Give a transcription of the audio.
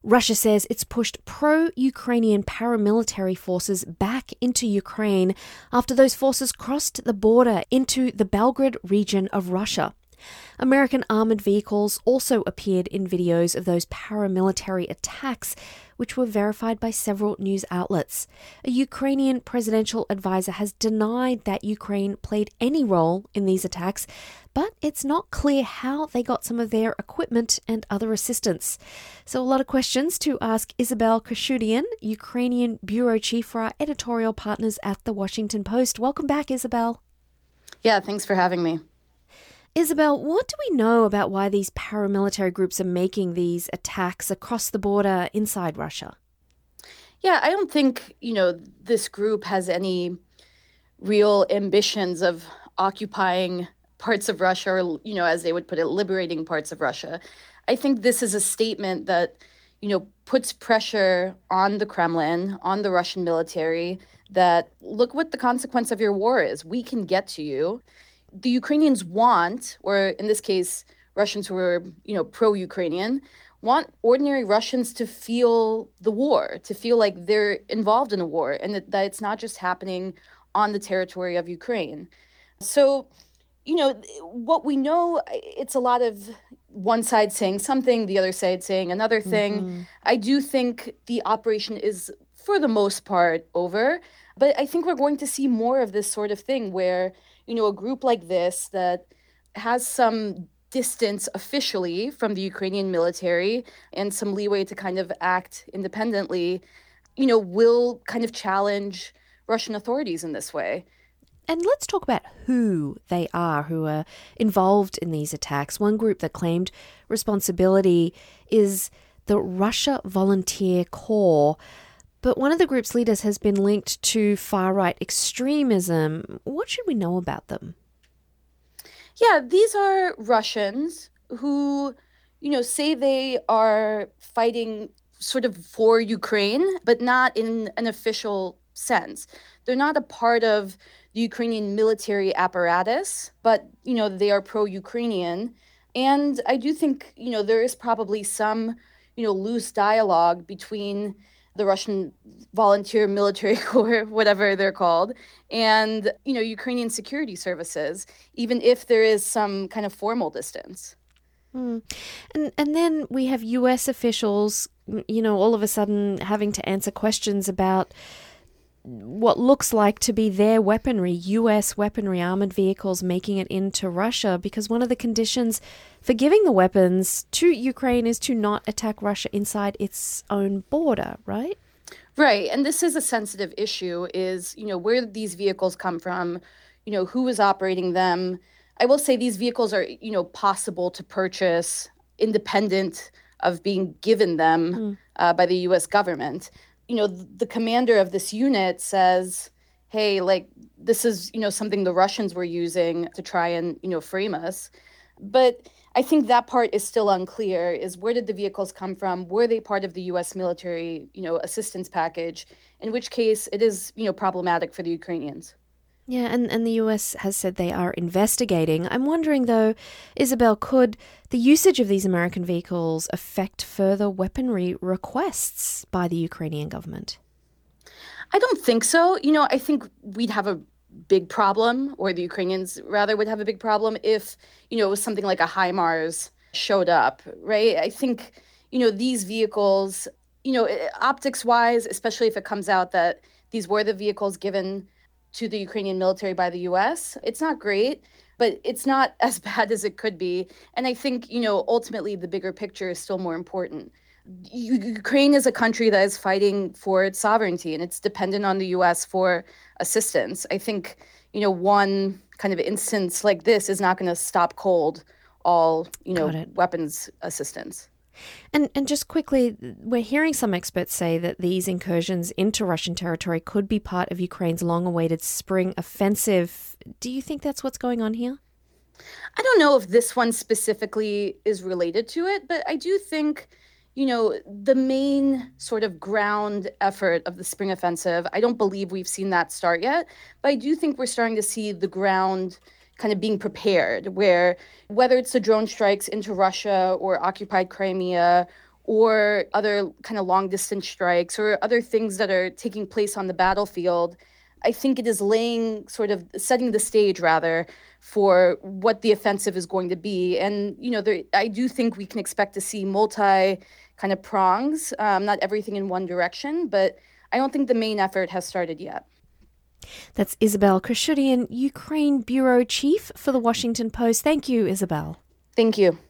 Russia says it's pushed pro-Ukrainian paramilitary forces back into Ukraine after those forces crossed the border into the Belgorod region of Russia. American armoured vehicles also appeared in videos of those paramilitary attacks, which were verified by several news outlets. A Ukrainian presidential advisor has denied that Ukraine played any role in these attacks, but it's not clear how they got some of their equipment and other assistance. So a lot of questions to ask Isabel Kashudian, Ukrainian bureau chief for our editorial partners at The Washington Post. Welcome back, Isabel. Yeah, thanks for having me. Isabel, what do we know about why these paramilitary groups are making these attacks across the border inside Russia? Yeah, I don't think, this group has any real ambitions of occupying parts of Russia or, as they would put it, liberating parts of Russia. I think this is a statement that, puts pressure on the Kremlin, on the Russian military, that look what the consequence of your war is. We can get to you. The Ukrainians want, or in this case, Russians who are, pro-Ukrainian, want ordinary Russians to feel the war, to feel like they're involved in a war and that it's not just happening on the territory of Ukraine. So, what we know, it's a lot of one side saying something, the other side saying another thing. Mm-hmm. I do think the operation is, for the most part, over. But I think we're going to see more of this sort of thing where, a group like this that has some distance officially from the Ukrainian military and some leeway to kind of act independently, will kind of challenge Russian authorities in this way. And let's talk about who they are who are involved in these attacks. One group that claimed responsibility is the Russia Volunteer Corps. But one of the group's leaders has been linked to far-right extremism. What should we know about them? Yeah, these are Russians who, say they are fighting sort of for Ukraine, but not in an official sense. They're not a part of the Ukrainian military apparatus, but, they are pro-Ukrainian. And I do think, there is probably some, loose dialogue between the Russian Volunteer Military Corps, whatever they're called, and, Ukrainian security services, even if there is some kind of formal distance. And then we have US officials, all of a sudden having to answer questions about what looks like to be their weaponry, US weaponry, armored vehicles making it into Russia, because one of the conditions for giving the weapons to Ukraine is to not attack Russia inside its own border, right? Right. And this is a sensitive issue, is, where these vehicles come from, who is operating them. I will say these vehicles are, possible to purchase independent of being given them by the US government. The commander of this unit says, hey, this is, something the Russians were using to try and, frame us. But I think that part is still unclear, is where did the vehicles come from? Were they part of the U.S. military, assistance package? In which case it is, problematic for the Ukrainians. Yeah, and the US has said they are investigating. I'm wondering, though, Isabel, could the usage of these American vehicles affect further weaponry requests by the Ukrainian government? I don't think so. I think we'd have a big problem, or the Ukrainians rather would have a big problem if, it was something like a HIMARS showed up, right? I think, these vehicles, optics-wise, especially if it comes out that these were the vehicles given to the Ukrainian military by the US. It's not great, but it's not as bad as it could be. And I think, ultimately the bigger picture is still more important. Ukraine is a country that is fighting for its sovereignty, and it's dependent on the US for assistance. I think, one kind of instance like this is not going to stop cold all, weapons assistance. And just quickly, we're hearing some experts say that these incursions into Russian territory could be part of Ukraine's long-awaited spring offensive. Do you think that's what's going on here? I don't know if this one specifically is related to it, but I do think, the main sort of ground effort of the spring offensive, I don't believe we've seen that start yet, but I do think we're starting to see the ground kind of being prepared, where whether it's the drone strikes into Russia or occupied Crimea or other kind of long distance strikes or other things that are taking place on the battlefield, I think it is setting the stage rather for what the offensive is going to be. And, I do think we can expect to see multi kind of prongs, not everything in one direction, but I don't think the main effort has started yet. That's Isabel Krashudian, Ukraine Bureau Chief for The Washington Post. Thank you, Isabel. Thank you.